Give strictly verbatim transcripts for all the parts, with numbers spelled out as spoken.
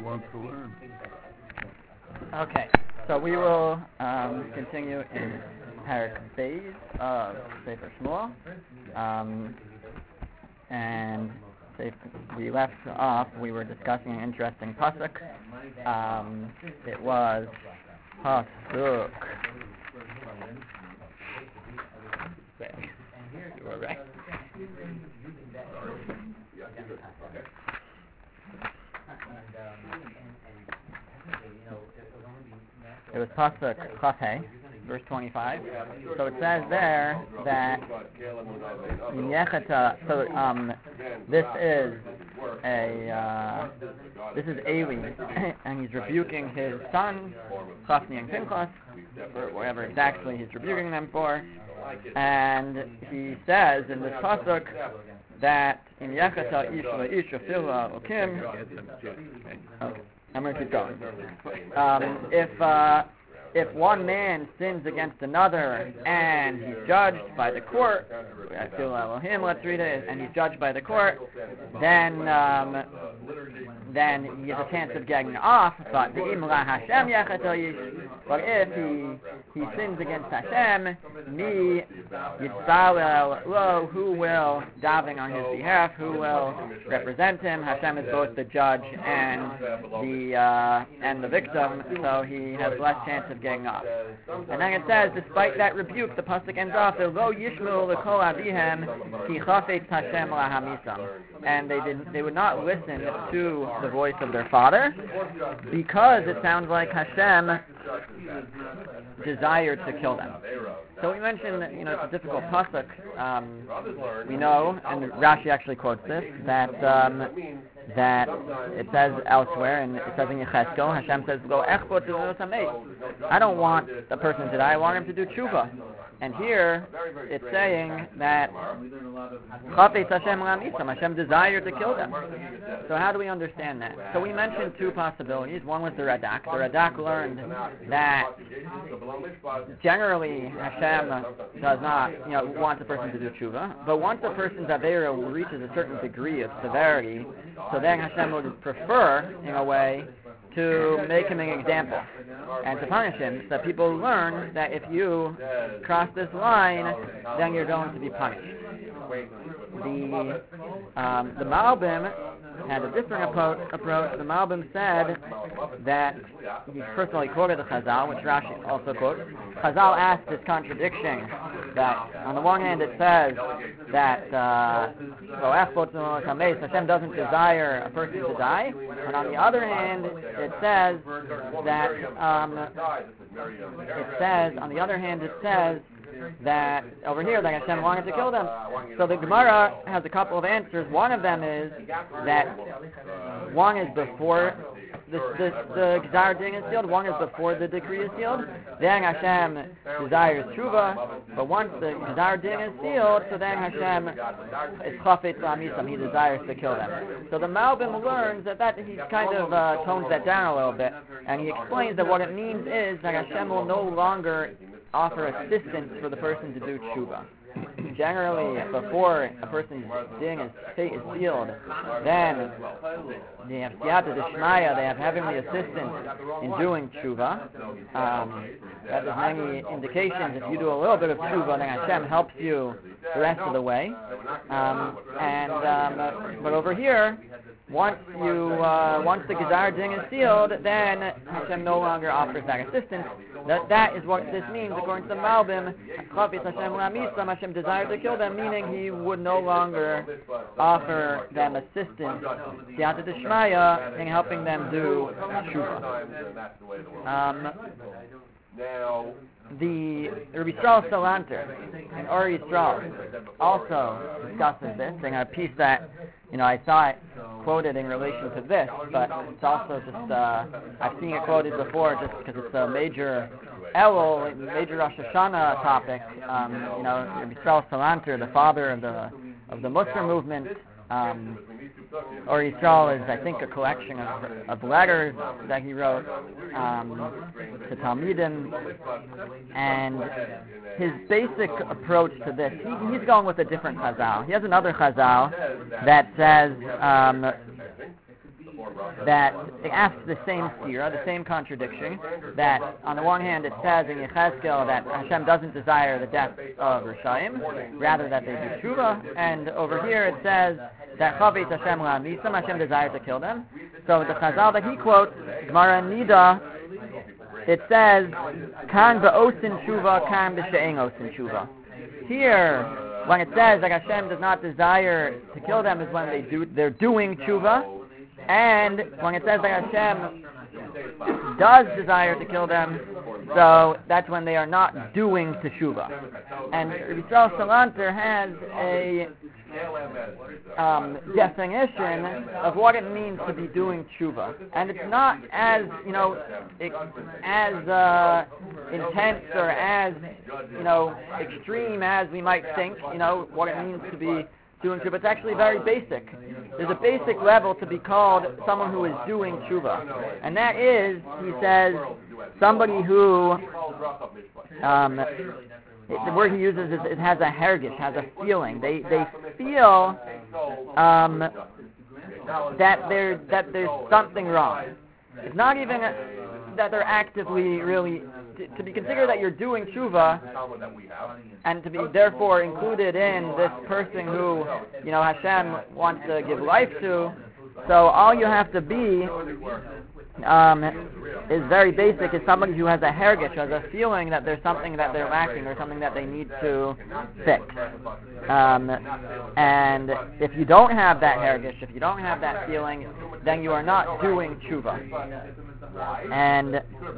wants to learn. Okay, so we will um, continue in Parak Beis of Sefer Shmuel, um, and if we left off, we were discussing an interesting pasuk. Um, it was pasuk. You were right. It was pasuk Chaf, verse twenty-five. So it says there that so um, this is a uh, this is Eli, and he's rebuking his sons, Chafni and Pinchas, or whatever exactly he's rebuking them for. And he says in this pasuk that in Yechata ish le'ish afila okim. Okay, I'm going to keep going. Um, if uh, if one man sins against another and he's judged by the court, him, let's read it, and he's judged by the court, then um, then he has a chance of getting off. But but if he he sins against Hashem, mi yitzalel lo, who will daven on his behalf, who will represent him? Hashem is both the judge and the uh, and the victim, so he has less chance of getting off. And then it says, despite that rebuke, the pasuk ends off, lo yishmu l'kol avihem ki chafetz Hashem lahamisam, and they did they would not listen to the voice of their father because it sounds like Hashem desired to kill them. So we mentioned that, you know, it's a difficult pasuk. Um, we know, and Rashi actually quotes this, that um, that it says elsewhere, and it says in Yechezkel, Hashem says, "Lo echbot zevos hamet." I don't want the person to die. I want him to do tshuva. And here it's saying that Chafetz Hashem la'amisam, Hashem desired to kill them. So how do we understand that? So we mentioned two possibilities. One was the Radak. The Radak learned that generally Hashem does not, you know, want the person to do tshuva, but once a person's avera reaches a certain degree of severity, so then Hashem would prefer, in a way, to make him an example and to punish him, so that people learn that if you cross this line, then you're going to be punished. The um, the Malbim had a different approach. approach. The Malbim said that he personally quoted the Chazal, which Rashi also quotes. Chazal asked this contradiction that on the one hand it says that uh, Hashem doesn't desire a person to die, and on the other hand it says that um, it says on the other hand it says that over here that Hashem wanted to kill them. So the Gemara has a couple of answers. One of them is that one is before the the, the Gzar Din is sealed, one is before the decree is sealed. Then Hashem desires tshuva, but once the Gzar Din is sealed, so then Hashem is chafetz la'amisam, he desires to kill them. So the Malbim learns that, that he kind of uh, tones that down a little bit, and he explains that what it means is that Hashem will no longer offer assistance for the person to do tshuva. Generally, before a person's din is fate is sealed, then they have siyata d'shmaya, they have heavenly assistance in doing tshuva. Um, that there's many indications. If you do a little bit of tshuva, then Hashem helps you the rest of the way. Um, and um, but over here, once you uh, once the Gzar Din is sealed, then Hashem no longer offers that assistance. That that is what this means according to the Malbim. Chafetz Hashem la'amisam, Hashem desired to kill them, meaning he would no longer offer them assistance, siyata d'shmaya, in helping them do tshuva. Um, the Rabbi Yisrael Salanter and Ori Yisrael also discusses this, in a piece that, you know, I saw it quoted in relation to this, but it's also just, uh, I've seen it quoted before just because it's a major Elul, major Rosh Hashanah topic. Um, you know, Rabbi Yisrael Salanter, the father of the of the Muslim movement, um, or Yisrael is, I think, a collection of, of letters that he wrote um, to Talmidim, and his basic approach to this, he, he's going with a different chazal. He has another chazal that says um, that it asks the same stira, the same contradiction, that on the one hand it says in Yechezkel that Hashem doesn't desire the death of Rishayim, rather that they do tshuva, and over here it says that Chavetz Hashem la'amisam, Hashem desires to kill them. So the Chazal that he quotes, Gemara Nida, it says, Kan ba'osin tshuva, kan b'she'en osin tshuva. Here, when it says that Hashem does not desire to kill them is when they do, they're doing tshuva, and when it says that Hashem does desire to kill them, so that's when they are not doing teshuva. And Yisrael Salanter has a um, definition of what it means to be doing tshuva, and it's not as you know it, as uh, intense or as you know extreme as we might think. You know what it means to be doing tshuva. It's actually very basic. There's a basic level to be called someone who is doing tshuva, and that is, he says, somebody who um, it, the word he uses is it has a hergish, has a feeling. They they feel um, that there that there's something wrong. It's not even a, that they're actively really to, to be considered that you're doing tshuva and to be therefore included in this person who you know Hashem wants to give life to. So all you have to be um, is very basic. Is somebody who has a hergish, has a feeling that there's something that they're lacking or something that they need to fix. Um, and if you don't have that hergish, if you don't have that feeling, then you are not doing tshuva. And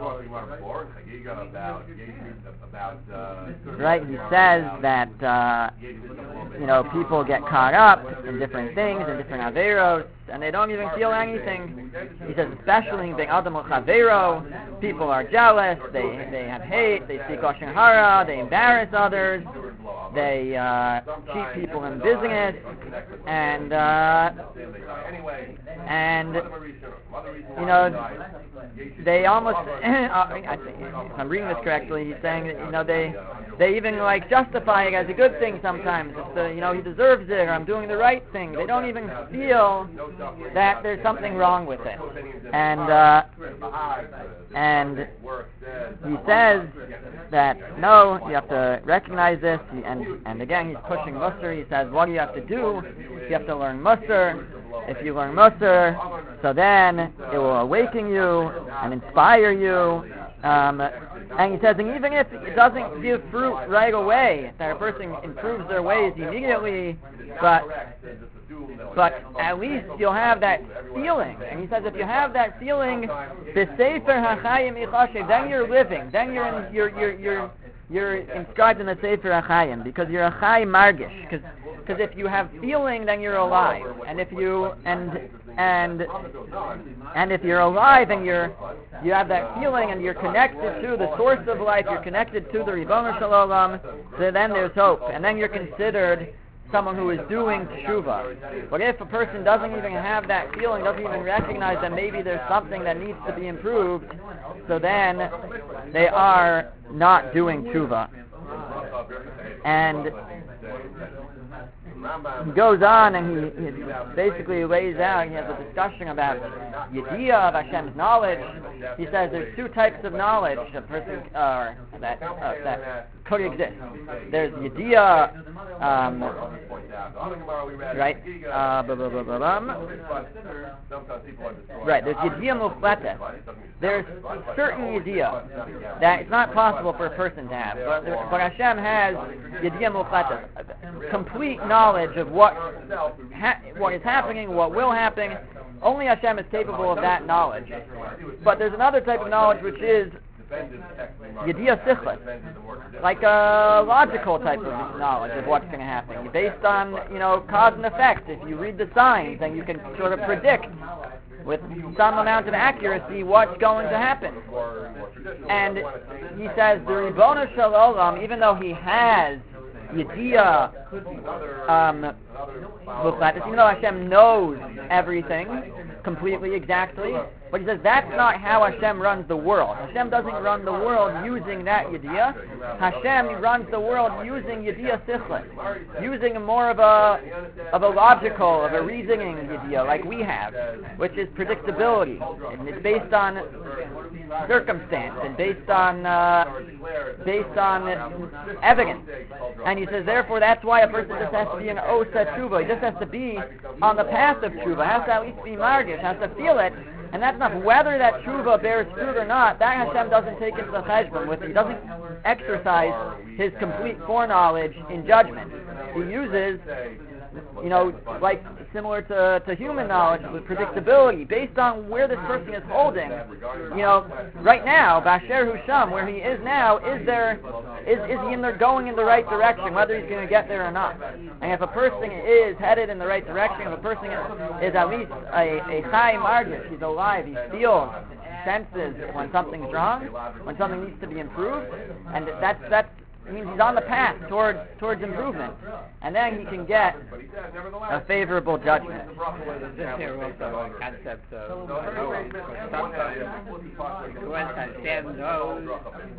right, he says that uh, you know people get caught up in different things, in different averos, and they don't even feel anything. He says, especially in being Adam Chavero, people are jealous, they they have hate, they speak lashon hara, they embarrass others, they uh, cheat people in business, and uh, and you know they almost. I think, if I'm reading this correctly, he's saying that you know they they even like justify it as a good thing sometimes. It's the, you know he deserves it, or I'm doing the right thing. They don't even feel that there's something wrong with it, and uh, and he says that no, you have to recognize this, and and again he's pushing Musar. He says what do you have to do? You have to learn Musar. If you learn Musar, so then it will awaken you and inspire you. Um, and he says, and even if it doesn't give fruit right away, that a person improves their ways immediately, but but at least you'll have that feeling. And he says, if you have that feeling, b'sefer hachayim ichashev, then you're living, then you're in, you're you're you're you're inscribed in the sefer hachayim because you're a chay margish. Because because if you have feeling, then you're alive. And if you and and and if you're alive and you're you have that feeling and you're connected to the source of life, you're connected to the Ribono Shel Olam, so then there's hope, and then you're considered someone who is doing tshuva. But if a person doesn't even have that feeling, doesn't even recognize that maybe there's something that needs to be improved, so then they are not doing tshuva. And he goes on and he, he basically lays out, he has a discussion about Yediyah of Hashem's knowledge. He says there's two types of knowledge a person uh, that uh, that could exist. There's Yediyah, um, right? Uh, blah, blah, blah, blah, blah. Right, there's Yediyah Mufletes. There's certain Yediyah that it's not possible for a person to have. But, but Hashem has Yediyah Mufletes, complete knowledge of what ha- what is happening, what will happen. Only Hashem is capable of that knowledge. But there's another type of knowledge which is Yediyah Sichlet, like a logical type of knowledge of what's going to happen, based on you know cause and effect. If you read the signs, then you can sort of predict with some amount of accuracy what's going to happen. And he says the Ribono Shel Olam, even though he has Yediyah, um, even though Hashem knows everything, completely, exactly. But he says that's not how Hashem runs the world. Hashem doesn't run the world using that yediyah. Hashem runs the world using yediyah sichlis, using more of a of a logical, of a reasoning yediyah like we have, which is predictability, and it's based on circumstance and based on uh, based on evidence. And he says, therefore, that's why a person just has to be an osa tshuva. He just has to be on the path of tshuva. Has to at least be margish. Has to feel it. And that's enough. Whether that tshuva bears fruit or not, that Hashem doesn't take into the cheshbon with it. He doesn't exercise his complete foreknowledge in judgment. He uses, you know, like similar to, to human knowledge with predictability, based on where this person is holding. You know, right now, Basher Husham, where he is now, is there, is is he in there going in the right direction, whether he's going to get there or not? And if a person is headed in the right direction, if a person is, is at least a, a chai margish, he's alive, he feels, senses when something's wrong, when something needs to be improved, and that's that's it means he's on the path towards towards improvement, and then he can get a favorable judgment. This here also a concept of knowing. Sometimes once Hashem knows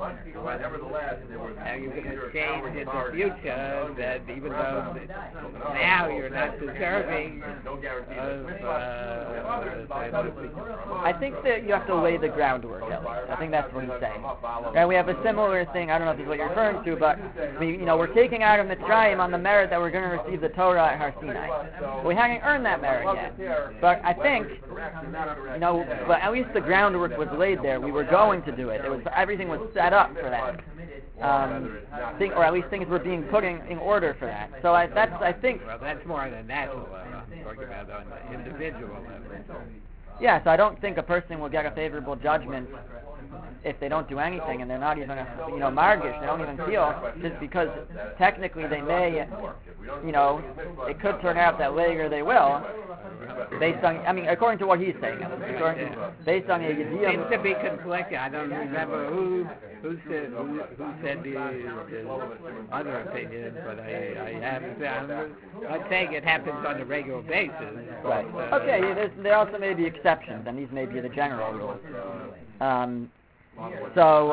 how you're going to change in the future, that even though now you're not deserving of. Uh, I think that you have to lay the groundwork. I think that's what he's saying. And we have a similar thing. I don't know if this is what you're referring to. But we, you know, we're taking out of Mitzrayim on the merit that we're going to receive the Torah at Har Sinai. But we haven't earned that merit yet. But I think, you know, but at least the groundwork was laid there. We were going to do it. It was everything was set up for that. Um, think, or at least things were being put in, in order for that. So I, that's, I think. Well, that's more on the natural level. I'm talking about on the individual level. Yeah, so I don't think a person will get a favorable judgment if they don't do anything and they're not even, a, you know, margish, they don't even feel, just because technically they may, you know, it could turn out that later they will, based on, I mean, according to what he's saying, according to, based on the idea. Seems to be conflicting. I don't remember who who said who, who said the, the other opinion, but I, I have found. I'm saying it happens on a regular basis. Right. Uh, okay. There's, there also may be exceptions, and these may be the general rules. Um, so,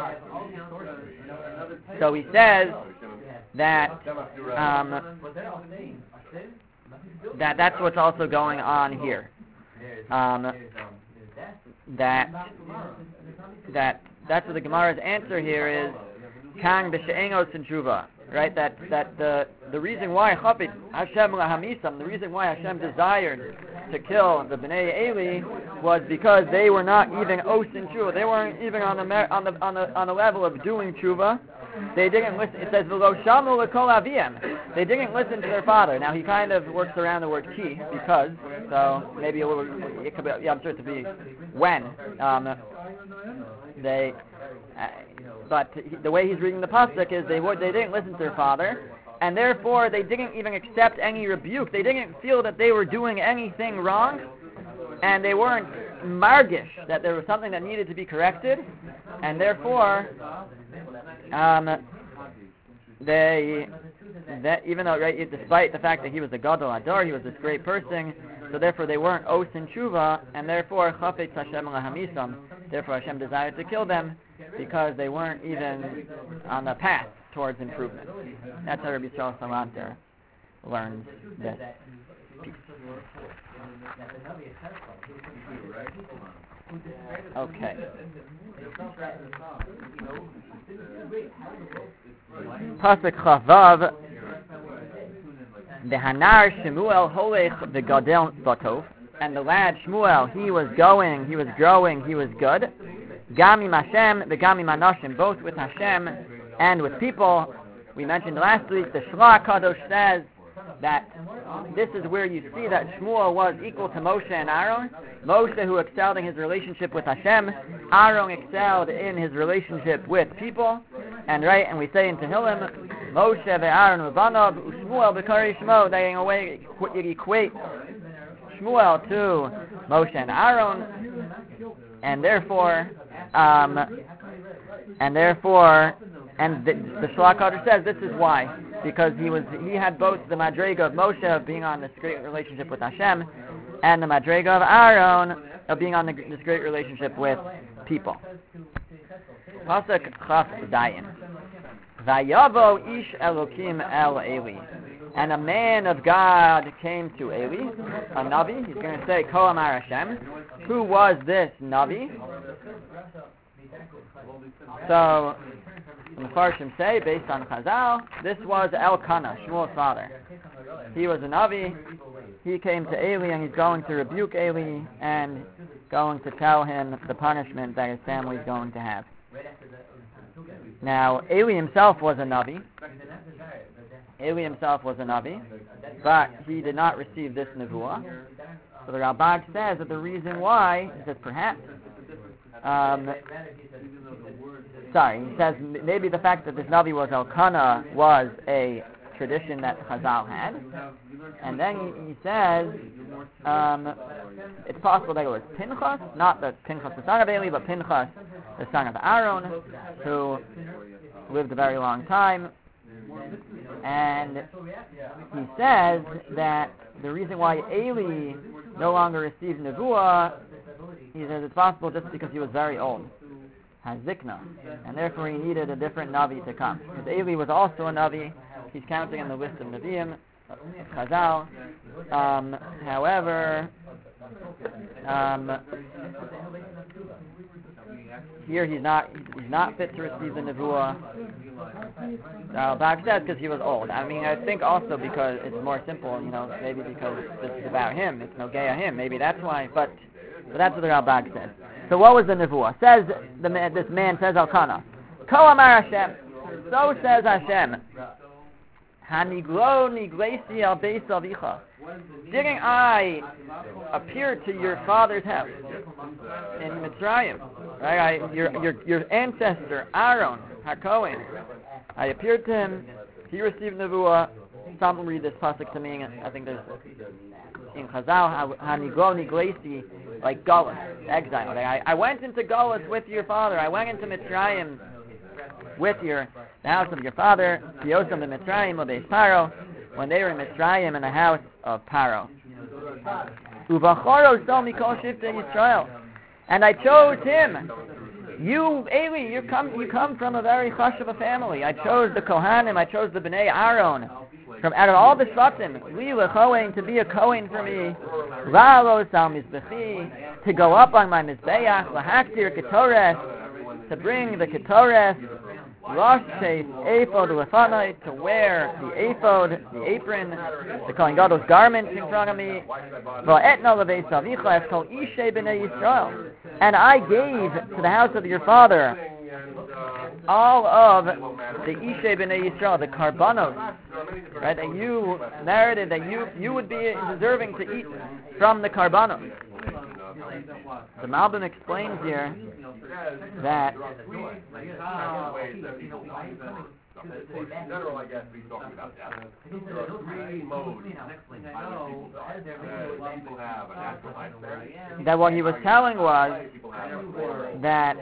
so he says that um, that that's what's also going on here. Um, that that that's what the Gemara's answer here is Kang b'she'enos in tshuva, right? That that the the reason why Chafetz Hashem lahamisam, the reason why Hashem desired to kill the Bnei Eli was because they were not even os in tshuva. They weren't even on the mer- on the on the on the level of doing tshuva. They didn't listen. It says v'lo shamu l'kol aviem. They didn't listen to their father. Now he kind of works around the word ki, because, so maybe a little. It could be. Yeah, I'm sure it to be when. Um, they, uh, but he, the way he's reading the pasuk is they would. They didn't listen to their father, and therefore they didn't even accept any rebuke. They didn't feel that they were doing anything wrong, and they weren't margish that there was something that needed to be corrected, and therefore. Um, they, that even though, right, despite the fact that he was a gadol ador, he was this great person, so therefore they weren't os in tshuva, and therefore chafetz Hashem lahamisam, therefore Hashem desired to kill them because they weren't even on the path towards improvement. That's how Rabbi Yisrael Salanter learns this piece. Okay. Pasuk Chavav, the Hanar Shmuel Holech v'Gadel Batov, and the lad Shmuel, he was going, he was growing, he was good. Gami Hashem, the Gami Manashim, both with Hashem and with people. We mentioned last week the Shlach Kadosh says that this is where you see that Shmuel was equal to Moshe and Aaron. Moshe, who excelled in his relationship with Hashem, Aaron excelled in his relationship with people. And right, and we say in Tehillim, Moshe ve'Aaron u'vanav u'Shmuel b'karei Shmo. They in a way equate Shmuel to Moshe and Aaron, and therefore, um, and therefore, and the, the Shlach Kadosh says this is why, because he was he had both the madrega of Moshe of being on this great relationship with Hashem, and the Madrega of Aaron of being on the, this great relationship with people. Pasuk Chaf Zayin. Vayavo ish Elokim el Eli. And a man of God came to Eli, a Navi. He's going to say, Ko Amar Hashem. Who was this Navi? So, the Farshim say, based on Chazal, this was Elkanah, Shmuel's father. He was a Navi. He came to Eli and he's going to rebuke Eli and going to tell him the punishment that his family is going to have. Now, Eli himself was a Navi. Eli himself was a Navi, but he did not receive this Nevuah. So the Ralbag says that the reason why, he says perhaps, um, sorry, he says maybe the fact that this Navi was Elkanah was a tradition that Chazal had. And then he, he says um, it's possible that it was Pinchas, not the Pinchas the son of Eli, but Pinchas the son of Aaron, who lived a very long time. And he says that the reason why Eli no longer received Nevuah, he says it's possible just because he was very old, has Zikna, and therefore he needed a different Navi to come. Because Eli was also a Navi, he's counting in the list of Nevi'im, Chazal. Um, however, um, here he's not he's not fit to receive the Nevuah. Uh, Bach says because he was old. I mean, I think also because it's more simple, you know, maybe because this is about him, it's Nogea him, maybe that's why, but, but that's what the Ralbag says. So what was the Nevuah? Says the man, this man, says Elkanah, Ko Amar Hashem, so says Hashem, Haniglo niglesi al beis avicha. Didn't I appear to your father's house in Mitzrayim? Right, I, your your your ancestor Aaron HaKohen. I appeared to him. He received Nevuah. Some read this pasuk to mean, I think there's in Chazal, Haniglo niglesi, like Galus, exile. Like I, I went into Galus with your father. I went into Mitzrayim with your the house of your father, Yosem the Mitzrayim of Beis Paro, when they were in Mitzrayim in the house of Paro. Uvachoro so mikol shivtei Yisrael, and I chose him. You, Eli, you come you come from a very chush of a family. I chose the Kohanim, I chose the Bnei Aaron. From out of all the Shvatim, Li lechoen, to be a Kohen for me, La'alos al Mizbechi, to go up on my Mizbeach, Lahaktir Ketores, to bring the Ketores, Rosh Chase, Ephod Lefanai, to wear the Ephod, the apron, the Kohen Gadol's garment in front of me, Va'etna leveis avicha es kol ishe b'nei Yisrael, and I gave to the house of your father all of the ishe b'nei Yisrael, the karbanos, right, that you merited, that you, you would be deserving to eat from the karbanos. The Malbim explains here that in general, I guess we talking about that. There are three modes that people have a natural lifespan. That what he was telling was that,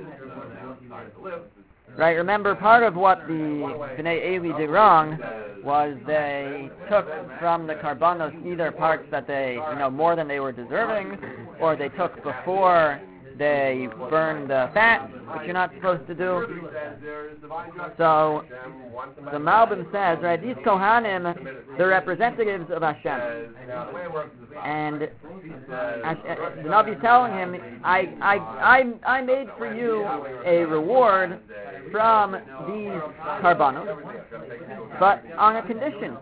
right, remember part of what the Bnei Eli did wrong was they took from the karbanos either parts that they, you know, more than they were deserving, or they took before they burned the fat, which you're not supposed to do. So the Malbim says, right, these Kohanim, they're representatives of Hashem. And the Navi is telling him, I, I, I, I made for you a reward from these karbanos, but on a condition.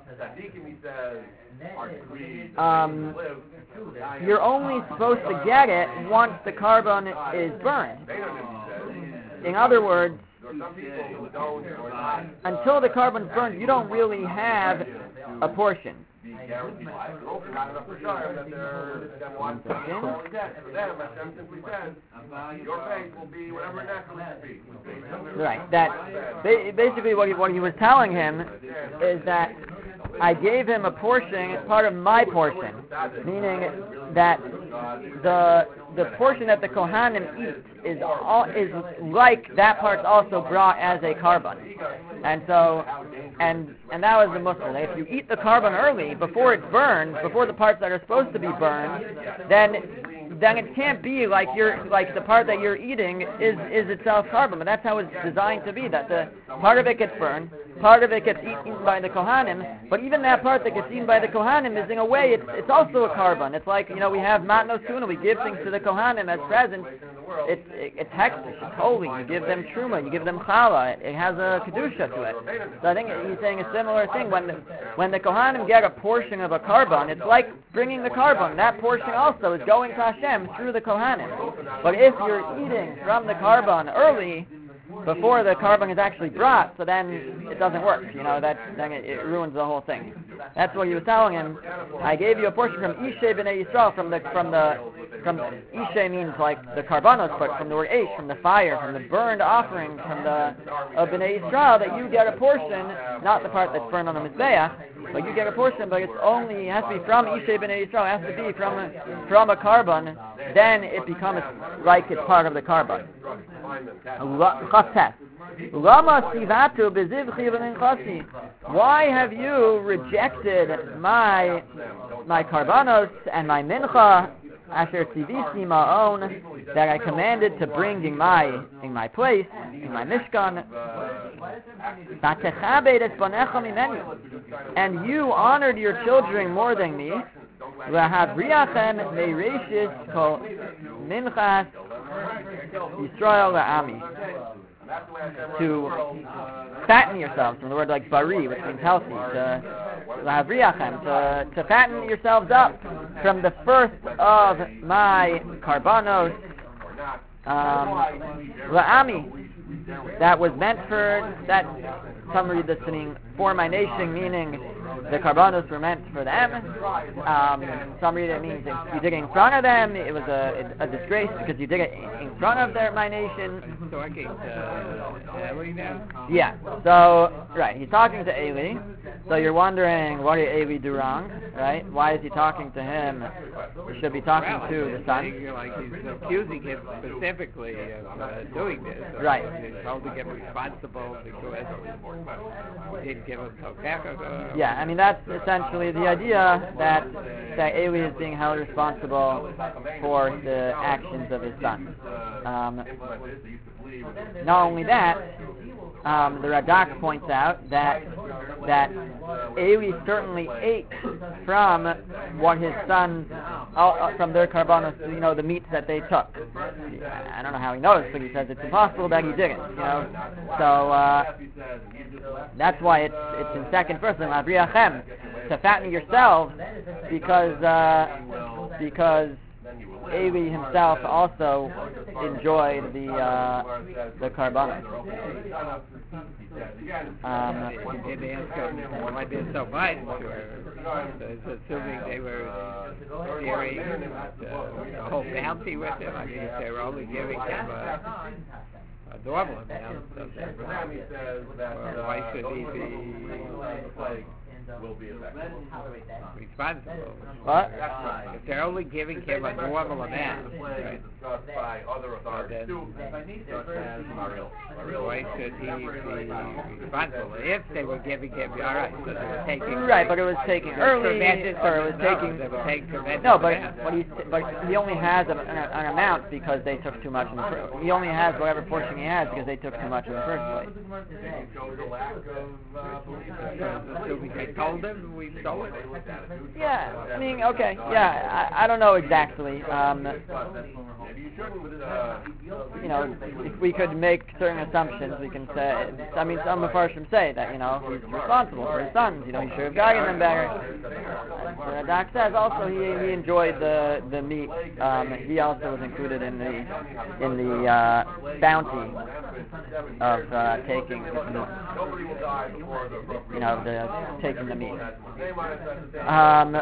Um, you're only supposed to get it once the carbon is burned. In other words, until the carbon's burned, you don't really have a portion. One second. Right. That basically what he, what he was telling him is that I gave him a portion, part of my portion, meaning that the the portion that the Kohanim eat is all, is like that part's also brought as a carbon. And so, and and that was the mussar. If you eat the carbon early, before it's burned, before the parts that are supposed to be burned, then then it can't be like you're like the part that you're eating is is itself carbon. But that's how it's designed to be. That the part of it gets burned, part of it gets eaten by the Kohanim. But even that part that gets eaten by the Kohanim is in a way it's it's also a carbon. It's like, you know, we have matnos tuna, we give things to the Kohanim as presents. It's it, it's hektish, it's holy. You give them truma, you give them challah. It, it has a kedusha to it. So I think he's saying a similar thing. When the when the Kohanim get a portion of a carbon, it's like bringing the carbon. That portion also is going to Hashem through the Kohanim. But if you're eating from the carbon early, before the carbon is actually brought, so then it doesn't work. You know, that then it, it ruins the whole thing. That's what he was telling him. I gave you a portion from Ishay b'nei Yisrael, from the from the from Ishay means like the karbanos, but from the word Eish, from the fire, from the burned offering, from the of b'nei Yisrael, that you get a portion, not the part that's burned on the mizbeach, but you get a portion, but it's only it has to be from Ishay b'nei Yisrael. It has to be from a, from a carbon. Then it becomes like it's part of the carbon. Why have you rejected my my karbanos and my mincha, asher tzivisi ma'on, that I commanded to bring in my in my place, in my mishkan? And you honored your children more than me. Lahavriachem meireshis kol minchas Yisrael la'ami. To fatten yourselves, from the word like bari, which means healthy, to lahavriachem, to, to fatten yourselves up from the first of my karbanos, um, la'ami, that was meant for, that, some read this meaning, for my nation, meaning the karbanos were meant for them. Um, some read it means if you did it in front of them, it was a, a disgrace because you did it in front of their my nation. Talking to Eli now? Yeah. So right, he's talking to Eli. So you're wondering, what did Eli do wrong? Right? Why is he talking to him? He should be talking well, to the son. Like he's accusing him specifically of uh, doing this. So right. He's holding him responsible because he didn't give him tokach. Yeah. I mean, that's essentially the idea that that Eli is being held responsible for the actions of his son. Um, not only that, um, the Radak points out that that Eli certainly ate from what his son, uh, from their karbanos, you know, the meats that they took. I don't know how he knows, but he says it's impossible that he didn't. You know, so uh, that's why it's it's in second person, Abriachem, to fatten yourselves, because uh, because Eli himself also enjoyed the uh, the karbanos. Um, he did ask him why they so much, or so assuming they were sharing the, the whole bounty with him. I mean, if they were only giving him a, a normal amount, so then, well, why should he be will be effective. responsible? What? If they're only giving him a normal amount, right? Discussed by other authorities too, such as Mariel. Why should he be responsible? If they were giving him, all right, so they were taking Right, but it was taken early, tremendous, or it was no, taking. they were taking tremendous No, but amounts. but he but he only has an, an, an amount because they took too much in the first. He only has whatever portion he has because they took too much in the first place. It shows a lack of uh, belief. Assuming they told him, we stole it. Yeah, I mean, okay, yeah, I, I don't know exactly. Um, you know, if we could make certain assumptions, we can say. I mean, some of us say that, you know, he's responsible for his sons. You know, he should have guided them better. As Doc says, also he he enjoyed the the meat. Um, he also was included in the in the uh, bounty of uh, taking the, you know, the taking the meat. Um,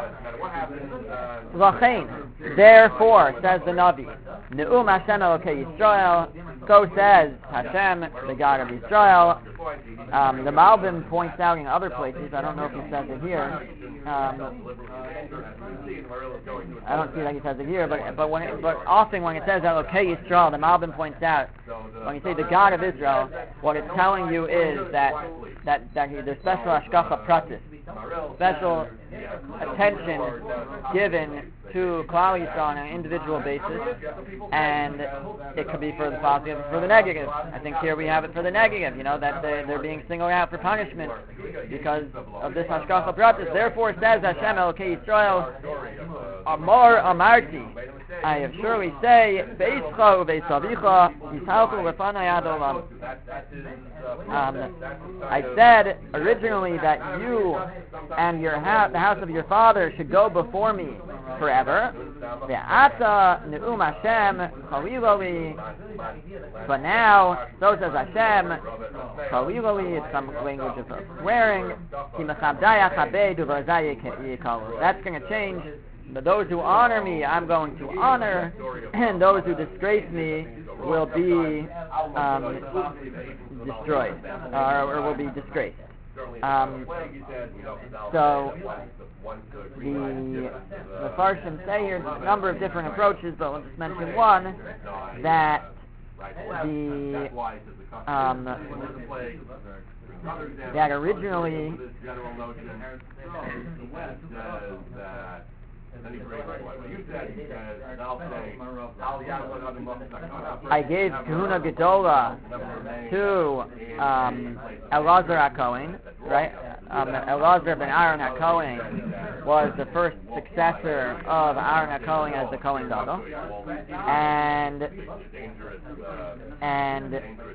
therefore, says the Navi, Ne'um Hashem Elokei Yisrael, so says Hashem, the God of Israel, Um, the Malbim points out in other places, I don't know if he says it here, um, I don't see that he says it here, but but when it, but often when it says that, okay, Yisrael, the Malbim points out, when you say the God of Israel, what it's telling you is that that, that there's special hashgacha pratis, special attention given to Klal Yisrael on an individual basis, and it could be for the positive, for the negative. I think here we have it for the negative, you know, that they're, they're being singled out for punishment because of this hashgacha pratis. Therefore says Hashem Elokei Yisrael, Amar Amarti, I have surely say, Beischa uVeisavicha Yishalchu lefanai ad olam. Um, I said originally that you and your house, the house of your father, should go before me forever. Ve'ata ne'um Hashem chaliloli. But now, so says Hashem, chaliloli, it's some language of swearing. Ki mechabdai achabei duvarzai yikalu. That's going to change. But those who honor me, I'm going to honor, and those who disgrace me will be um, destroyed, uh, or will be disgraced. Um, so the the Farshim say here a number of different approaches, but we'll just mention one, that the um, that originally I gave Kahuna Gedola to um, Elazar HaKohen, right? Um, Elazar ben Aaron HaKohen was the first successor of Aaron HaKohen as the Kohen Gadol, and and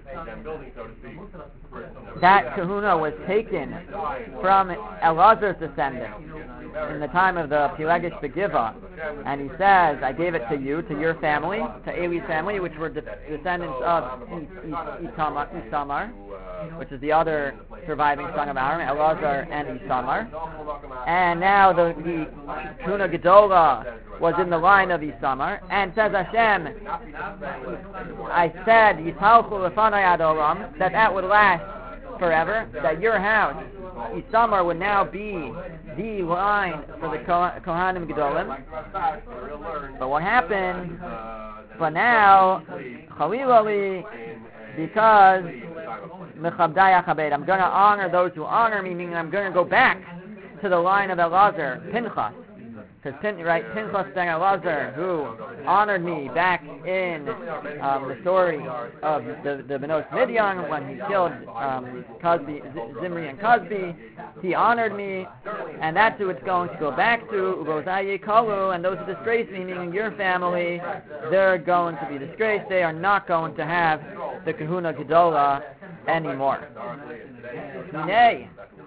that Kahuna was taken from Elazar's descendants in the time of the Pilegish Begiva, and he says, I gave it to you, to your family, to Eli's family, which were de- descendants of Itamar, Isamar, which is the other surviving son of Aaron, Elazar and Isamar. And now the, the Kahuna Gedola was in the line of Isamar, and says Hashem, I said, Yitalchu lefanai ad olam, that that would last forever, that your house, Isamar, would now be the line for the Kohanim Gedolim. But what happened? But now, Chalilali, because Mechabdai Achabed, I'm going to honor those who honor me, meaning I'm going to go back to the line of Elazar, Pinchas. Because Pin, right, Pinchas ben Elazar, who honored me back in um, the story of the, the Benos Midian when he killed um, Cosby, Z- Zimri and Cosby, he honored me, and that's who it's going to go back to, Ubozai Kalu, and those who disgrace me, meaning your family, they're going to be disgraced. They are not going to have the Kahuna Gedola anymore. Nay,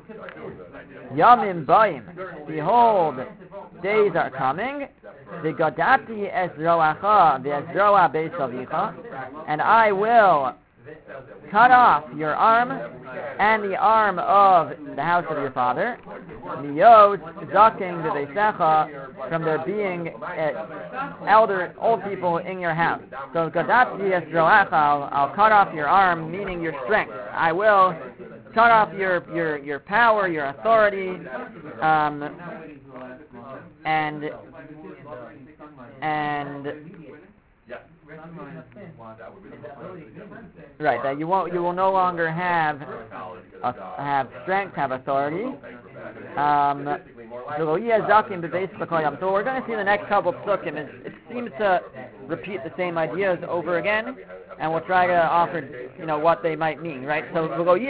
Yamim Bayim, behold, days are coming, V'gadati ezroacha v'ezroa beisavicha, and I will cut off your arm and the arm of the house of your father, miyot zaking v'veisecha, from there being uh, elder, old people in your house. So gadati ezroacha, I'll, I'll cut off your arm, meaning your strength. I will cut off your, your, your power, your authority, um, and and right, that you won't, you will no longer have uh, have strength, have authority. Um, so we're going to see the next couple of psukim. It, it seems to repeat the same ideas over again, and we'll try to offer, you know, what they might mean, right? So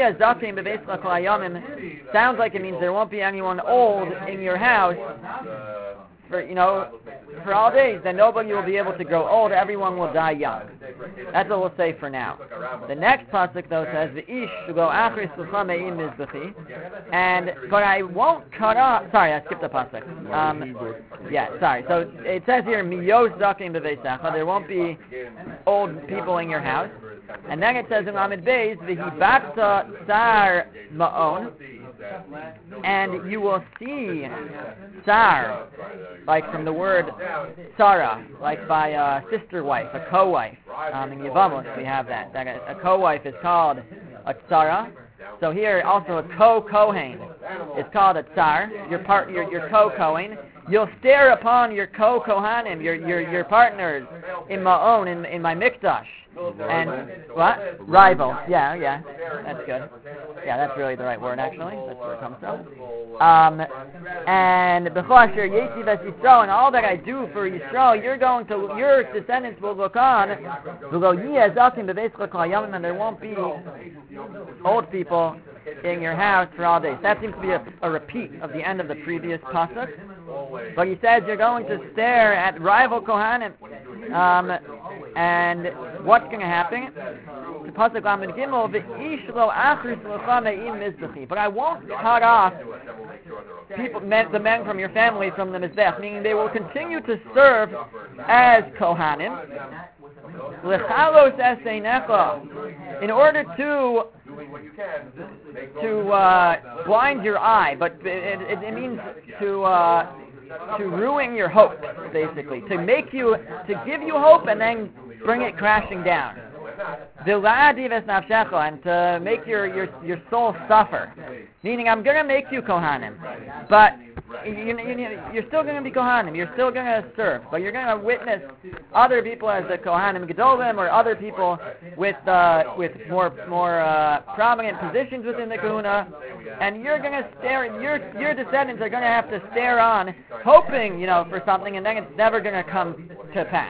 sounds like it means there won't be anyone old in your house for, you know, for all days. Then nobody will be able to grow old. Everyone will die young. That's what we'll say for now. The next pasuk though says, "V'ish go achris l'chameim mizbechi," and but I won't cut off. Sorry, I skipped the pasuk. Um, yeah, sorry. So it says here, "Miyos zakim b'veisecha." There won't be old people in your house. And then it says in Lamed Beis, "V'hibata tsar ma'on," and you will see tsar, like from the word tsara, like by a sister wife, a co-wife. Um, in Yevamos we have that. That a, a co-wife is called a tsara, So here also a co-Kohen. It's called a tsar. Your part, your your co-Kohen. You'll stare upon your co-Kohanim, your your your partners in Ma'on, in in my mikdash. And what? Rivals. Yeah, yeah. That's good. Yeah, that's really the right word, actually. That's where it comes from. Um, and B'chol asher yesi ves Yisrael, and all that I do for Yisrael, you're going to, your descendants will look on, and there won't be old people in your house for all days. That seems to be a, a repeat of the end of the previous pasuk. But he says you're going to stare at rival Kohanim. Um, and what's going to happen? But I won't cut off people, men, the men from your family from the Mizbech, meaning they will continue to serve as Kohanim. In order to to uh, blind your eye, but it, it, it means to uh, to ruin your hope, basically, to make you, to give you hope and then bring it crashing down. And to make your, your, your soul suffer. Meaning, I'm going to make you Kohanim, but you, you, you're still going to be Kohanim, you're still going to serve, but you're going to witness other people as the Kohanim Gedolim, or other people with uh, with more more uh, prominent positions within the Kahuna, and you're going to stare, your your descendants are going to have to stare on, hoping, you know, for something, and then it's never going to come to pass.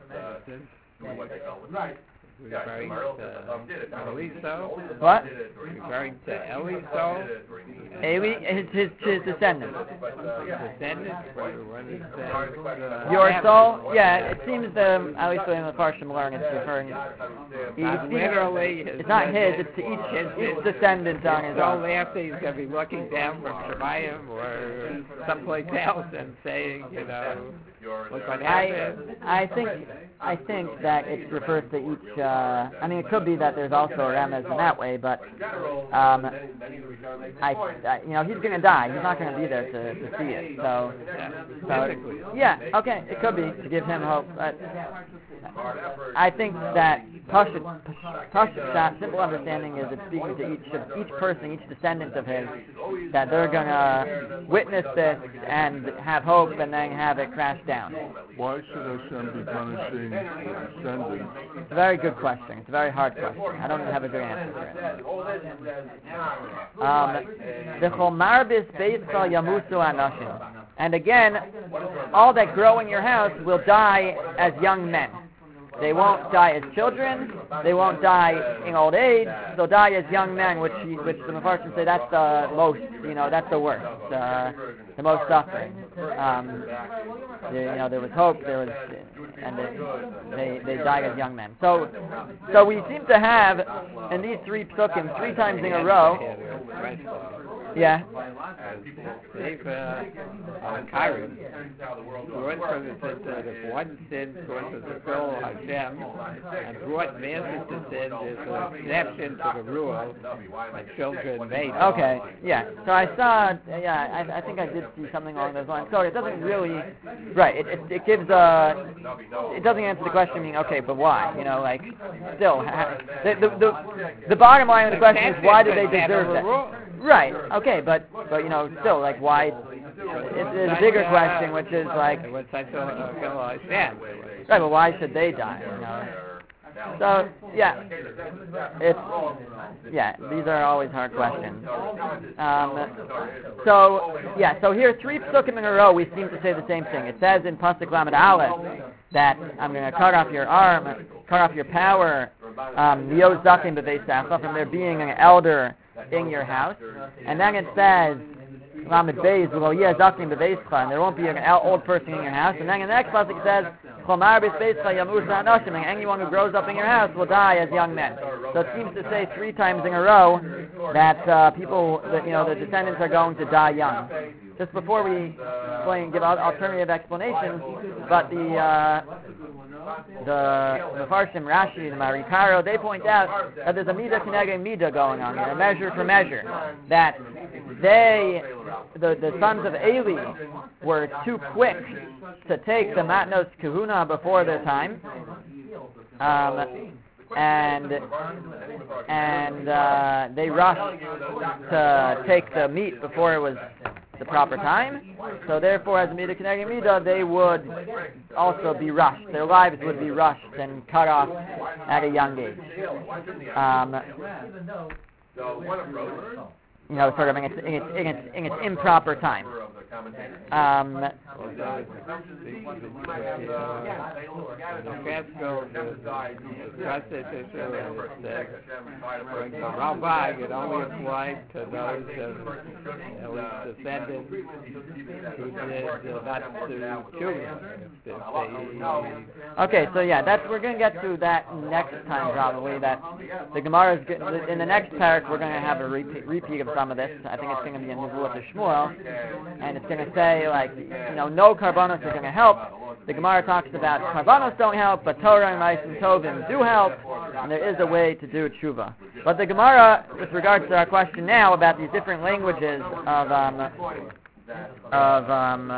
Referring to Eliso? What? Referring to Eliso? Eli, his, his, his descendants. Descendants? What is that? Your soul? Yeah, it seems the, at least in the Farshim learn, it's referring. Not literally. It's not his, it's to each, each descendant on his own. So after he's going to be looking down from Shemayim or someplace else and saying, you know, look what happened. I, I think I think that it refers to each. Uh, I mean, it could be that there's also a remez in that way, but um, I, I, you know, he's going to die. He's not going to be there to, to see it. So, so yeah, okay, it could be to give him hope. But I think that Pashut, Pashut, simple understanding is it's speaking to each of each person, each descendant of his, that they're going to witness this and have hope, and then have it crash down. Why should Hashem be punishing descendants? It's a very good question. It's a very hard question. I don't have a good answer for it. Um, and again, all that grow in your house will die as young men. They won't die as children. They won't die in old age. They'll die as young men, which which the Mepharshim say that's the most, you know, that's the worst, uh, the most suffering. Um, they, you know, there was hope. There was, and they, they they died as young men. So, so we seem to have in these three psukim three times in a row. Yeah. They've, uh, on Kairim, brought from the sin of one sin towards the soul Hashem, and brought masses to sin is an exception to the rule when children made. Okay, yeah. So I saw, yeah, I, I think I did see something along those lines. So it doesn't really, right, it, it, it gives a, it doesn't answer the question, meaning, okay, but why? You know, like, still, the, the, the, the bottom line of the question is, why do they deserve that? Right. Okay, but but you know, still, like, why? It's, it's a bigger question, which is like, right? But why should they die? You know? So yeah, it's yeah. These are always hard questions. Um, so yeah. So here, three psukim in a row, we seem to say the same thing. It says in Pasuk Lamed Aleph that I'm going to cut off your arm, cut off your power, um, from there being an elder in your house, and then it says Lamed Beis, and there won't be an old person in your house, and then in the next pasuk it says anyone who grows up in your house will die as young men. So it seems to say three times in a row that uh, people, that, you know, the descendants are going to die young. Just before we explain, give alternative explanations, but the uh, the Mepharshim, Rashi, the Marikaro, they point out that there's a midah keneged midah going on here, a measure for measure. That they, the, the sons of Eli, were too quick to take the matnos kahuna before their time. Um, and and uh, they rushed to take the meat before it was the proper time. So therefore, as a midah k'neged midah, they would also be rushed. Their lives would be rushed and cut off at a young age. Um, you know, sort of in its, in its, in its, in its improper time. Um, the Rabbi could only apply to those uh, descendants who did uh, not to children. Okay, so yeah, that's we're going to get to that next time probably. That the Gemara is good, in the next parak we're going to have a repeat, repeat of some of this. I think it's going to be in Nevuah to Shmuel, and it's going to say like, you know, no karbanos are going to help. The Gemara talks about karbanos don't help, but Torah and Ma'asim Tovim do help, and there is a way to do tshuva. But the Gemara, with regards to our question now about these different languages of um, of um,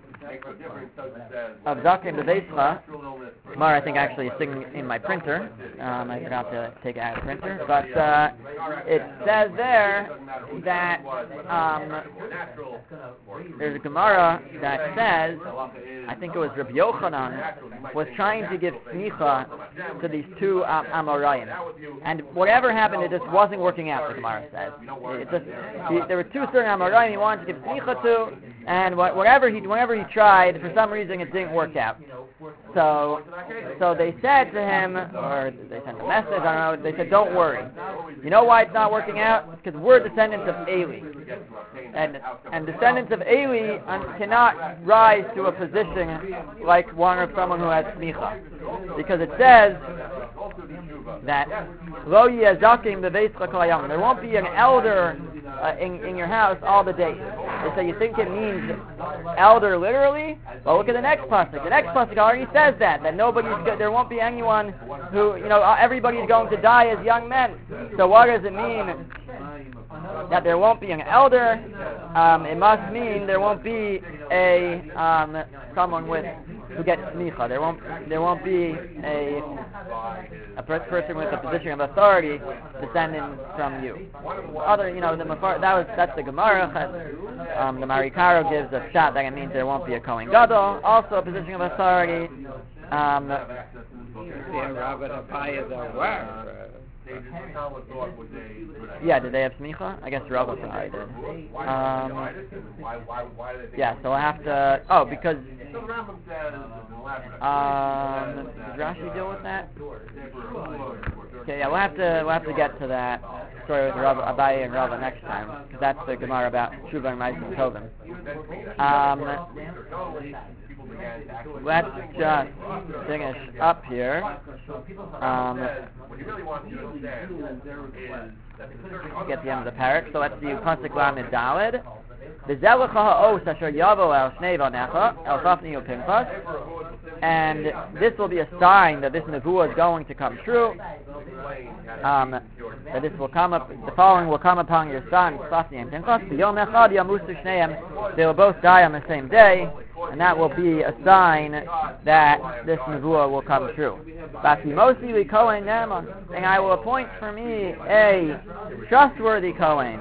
of Zakim Beveischa, Gemara I think actually is sitting in my printer. Um, I forgot to take it out of the printer, but uh, it says there that um, there's a Gemara that says, I think it was Rabbi Yochanan was trying to give smicha to these two um, Amoraim, and whatever happened, it just wasn't working out. The Gemara says it just he, there were two certain Amoraim he wanted to give smicha to, and wh- whatever he whenever he tried, for some reason it didn't work out. So, so they said to him, or they sent a message, I don't know, they said, don't worry. You know why it's not working out? Because we're descendants of Eli. And and descendants of Eli um, cannot rise to a position like one of someone who has smicha. Because it says that Lo yazakim beveischa kol hayom. There won't be an elder uh, in, in your house all the days. So you think it means elder literally? Well, look at the next pasuk. The next pasuk already says that that nobody's go- there won't be anyone who, you know, everybody's going to die as young men. So what does it mean that there won't be an elder? Um, it must mean there won't be a um, someone with who gets smicha. There won't there won't be a a per- person with a position of authority descending from you. Other, you know, the Mafar, that was that's the Gemara. Um, the Marikaro gives a shot that it means there won't be a Kohen Gadol, also a position of authority. Um, yeah, did they have smicha? I guess Rabbi Sahai did. Um, yeah, so I have to. Oh, because. Um, did Rashi deal with that? Okay, yeah, we'll have to we'll have to get to that story with Rabbi Abaye and Rabbi next time, because that's the Gemara about Shuvah and Ma'asim Tovim. Um, let's just finish up here. Um, get the end of the parak. So let's do Pasuk Lamed Daled. V'zelech ha'os asher yavo el shnei vanecha el chafni u'pinchas, and this will be a sign that this nevuah is going to come true. Um, that this will come up. The following will come upon your sons, Chafni and Pinchas. B'yom echad yamusu shneim. They will both die on the same day, and that will be a sign that this nevuah will come true. Basimosi li kohen ne'eman, and I will appoint for me a trustworthy kohen.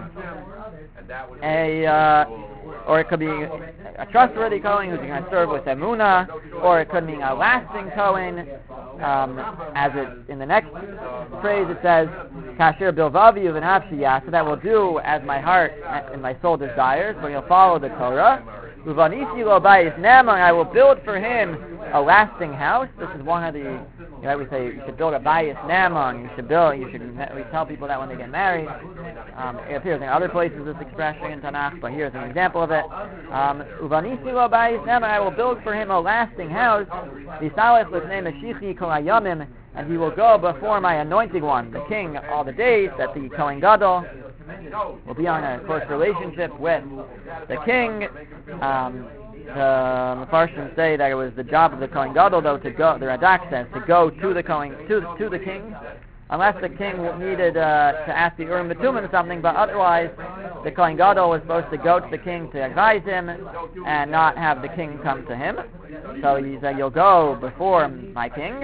A uh, or it could be a trustworthy Kohen who's going to serve with Emunah, or it could mean a lasting Kohen. Um, as it in the next phrase it says, Kasher bilvavi uvenapshiyah, so that will do as my heart and my soul desires, but he'll follow the Torah. Uvanisi lo bayis ne'eman, I will build for him a lasting house. This is one of the, you know, we say you should build a bayis ne'eman. You should build. You should. We tell people that when they get married. Um, it appears in other places this expression in Tanakh, but here's an example of it. Uvanisi lo bayis ne'eman, I will build for him a lasting house. V'salech l'fnei Mashichi kol hayamim, and he will go before my anointed one, the king, all the days. That the Kohen Gadol will be on a close relationship with the king. Um, the Mepharshim say that it was the job of the Kohen Gadol, though, to go. The Radak says to go to the Kohen, to to the king, unless the king needed uh, to ask the Urim B'Tumim or something, but otherwise the Kohen Gadol was supposed to go to the king to advise him and not have the king come to him. So he said, you'll go before my king.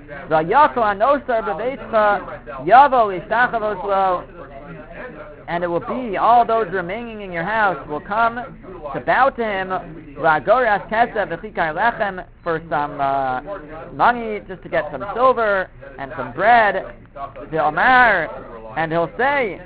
And it will be all those remaining in your house will come to bow to him for some uh, money, just to get some silver and some bread. And he'll say,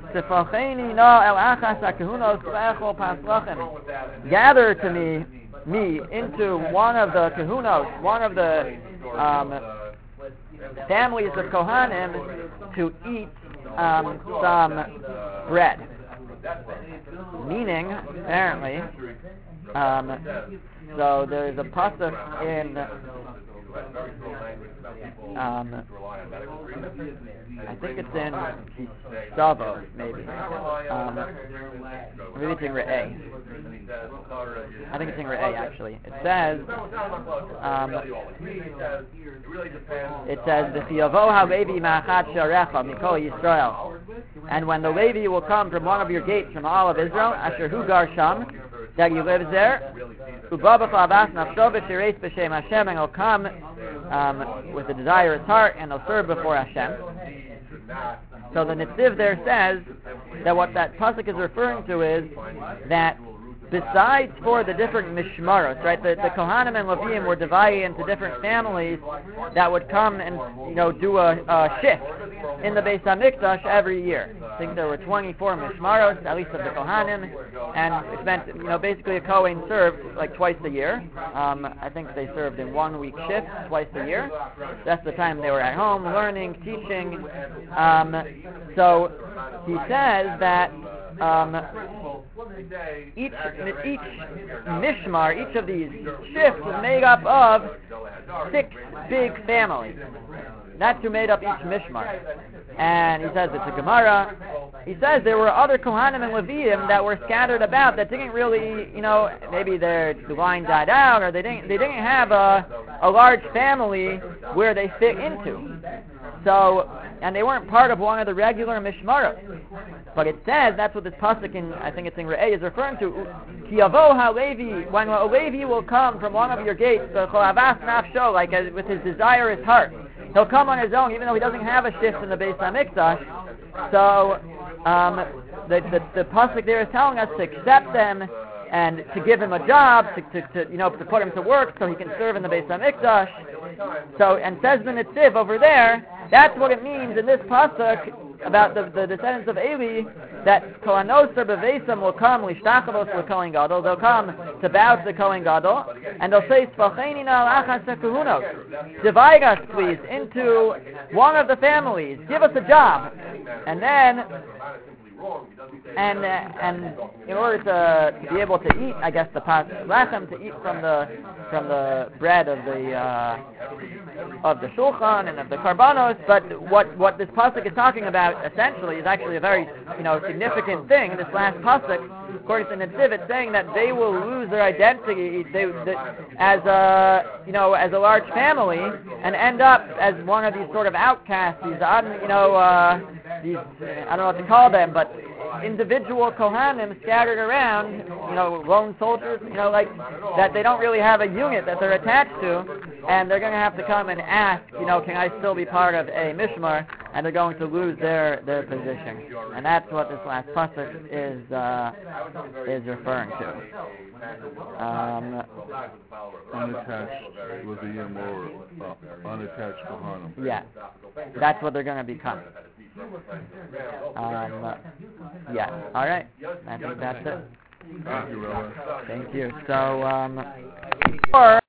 gather to me me into one of the kahunos, one of the um, families of Kohanim, to eat um, some bread. Meaning, apparently, um, so there's a pasuk in um, I think it's in Savo, maybe. Um, maybe it's in Re'eh. I think it's in Re'eh, actually. It says, um, it says, "V'chiyavo ha-levi ma'achat sharecha mikol Yisrael." And when the Levi will come from one of your gates from all of Israel, asher hu gar sham, that he lives there, u'ba b'chavas nafsho v'shireis b'shem Hashem, and he'll come um, with a desirous heart, and he'll serve before Hashem. So the Netziv there says that what that pasuk is referring to is that besides for the different mishmaros, right, the, the Kohanim and Levim were divided into different families that would come and, you know, do a, a shift in the Beis HaMikdash every year. I think there were twenty-four mishmaros, at least of the Kohanim, and it meant, you know, basically a Kohen served like twice a year. Um, I think they served in one week shift twice a year. That's the time they were at home learning, teaching. Um, so he says that um, each each mishmar, each of these shifts is made up of six big families. That's who made up each mishmar. And he says it's a Gemara. He says there were other Kohanim and Leviim that were scattered about that didn't really, you know, maybe their line died out, or they didn't they didn't have a a large family where they fit into. So, and they weren't part of one of the regular mishmaros. But it says, that's what this pasuk in, I think it's in Re'eh, is referring to. Ki yavo ha-Levi, when a Levi will come from one of your gates, cholavas nafsho, like uh, with his desirous heart. He'll come on his own, even though he doesn't have a shift in the Beis HaMikdash. So, um, the, the, the pasuk there is telling us to accept them and to give him a job, to, to, to you know, to put him to work so he can serve in the Beis HaMikdash. So, and says the Netziv over there, that's what it means in this pasuk about the, the descendants of Eli, that Kohanos or Bevesim will come, Lishtachavos will Kohen Gadol, they'll come to bow to the Kohen Gadol, and they'll say, Sfacheni na al-achas ha-kahunos, divide us please into one of the families, give us a job, and then And uh, and in order to, to be able to eat, I guess the pas lechem, to eat from the from the bread of the uh, of the shulchan and of the karbanos. But what what this pasuk is talking about essentially is actually a very, you know, significant thing. This last pasuk, according to Netziv, it's saying that they will lose their identity they, they, as a you know as a large family and end up as one of these sort of outcasts. These you know uh, these I don't know what to call them, but individual Kohanim scattered around, you know, lone soldiers, you know, like that they don't really have a unit that they're attached to, and they're going to have to come and ask, you know, can I still be part of a mishmar, and they're going to lose their, their position. And that's what this last pasuk is uh, is referring to. Um, unattached Leviim or uh, unattached Kohanim. Yeah, that's what they're going to become. Um, yeah, all right. I think that's it. Thank you, Rabbi. Thank you. So, um, or